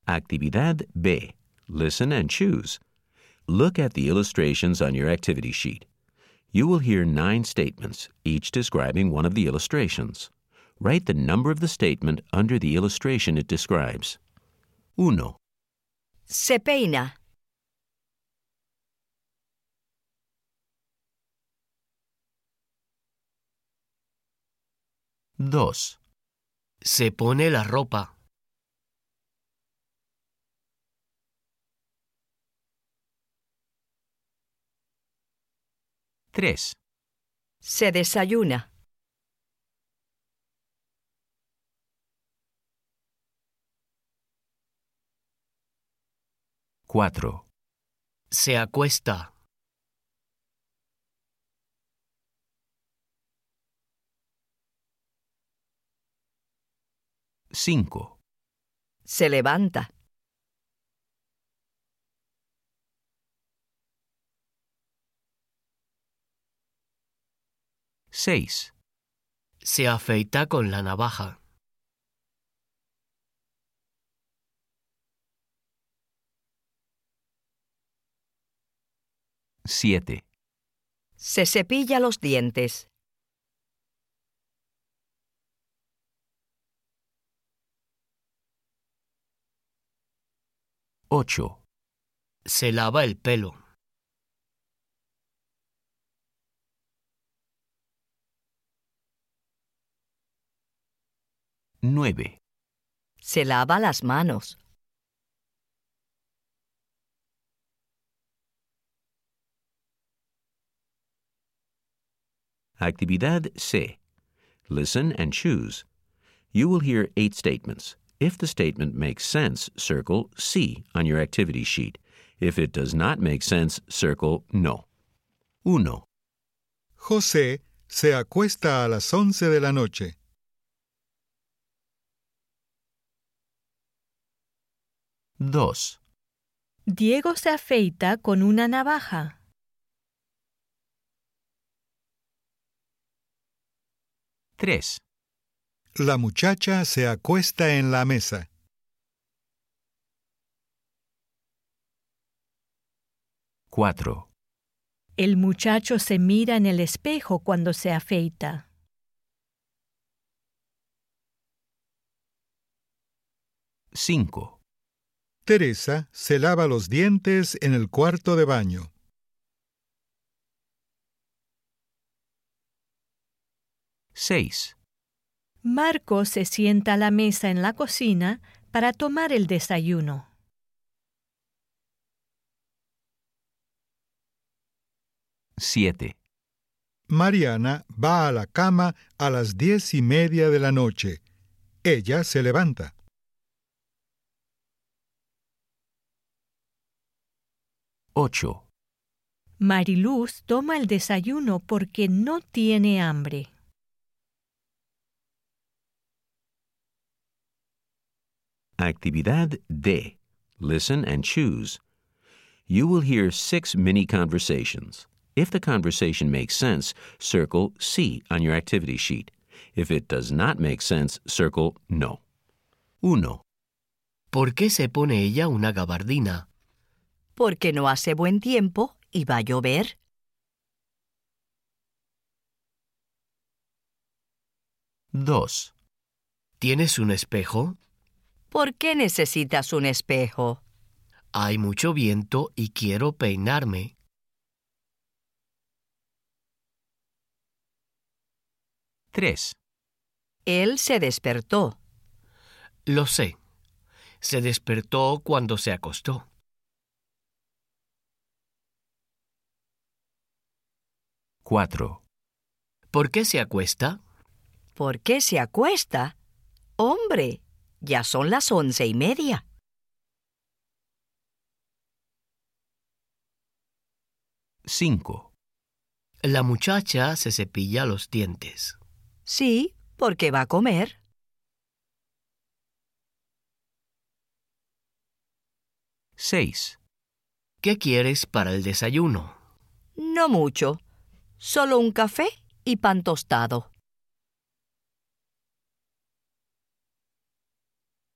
Actividad B. Listen and choose. Look at the illustrations on your activity sheet. You will hear 9 statements, each describing one of the illustrations. Write the number of the statement under the illustration it describes. 1. Se peina. 2. Se pone la ropa. 3. Se desayuna. 4. Se acuesta. 5. Se levanta. 6. Se afeita con la navaja. 7. Se cepilla los dientes. 8. Se lava el pelo. 9. Se lava las manos. 10. Actividad C. Listen and choose. You will hear 8 statements. If the statement makes sense, circle C on your activity sheet. If it does not make sense, circle No. 1. José se acuesta a las 11 de la noche. 2. Diego se afeita con una navaja. 3. La muchacha se acuesta en la mesa. 4. El muchacho se mira en el espejo cuando se afeita. 5. Teresa se lava los dientes en el cuarto de baño. 6. Marco se sienta a la mesa en la cocina para tomar el desayuno. 7. Mariana va a la cama a las 10:30 de la noche. Ella se levanta. 8. Mariluz toma el desayuno porque no tiene hambre. Actividad D. Listen and choose. You will hear 6 mini conversations. If the conversation makes sense, circle C on your activity sheet. If it does not make sense, circle No. 1. ¿Por qué se pone ella una gabardina? Porque no hace buen tiempo y va a llover. 2. ¿Tienes un espejo? ¿Por qué necesitas un espejo? Hay mucho viento y quiero peinarme. 3. Él se despertó. Lo sé. Se despertó cuando se acostó. 4. ¿Por qué se acuesta? ¿Por qué se acuesta? Hombre, ya son las 11:30. 5. La muchacha se cepilla los dientes. Sí, porque va a comer. 6. ¿Qué quieres para el desayuno? No mucho, solo un café y pan tostado.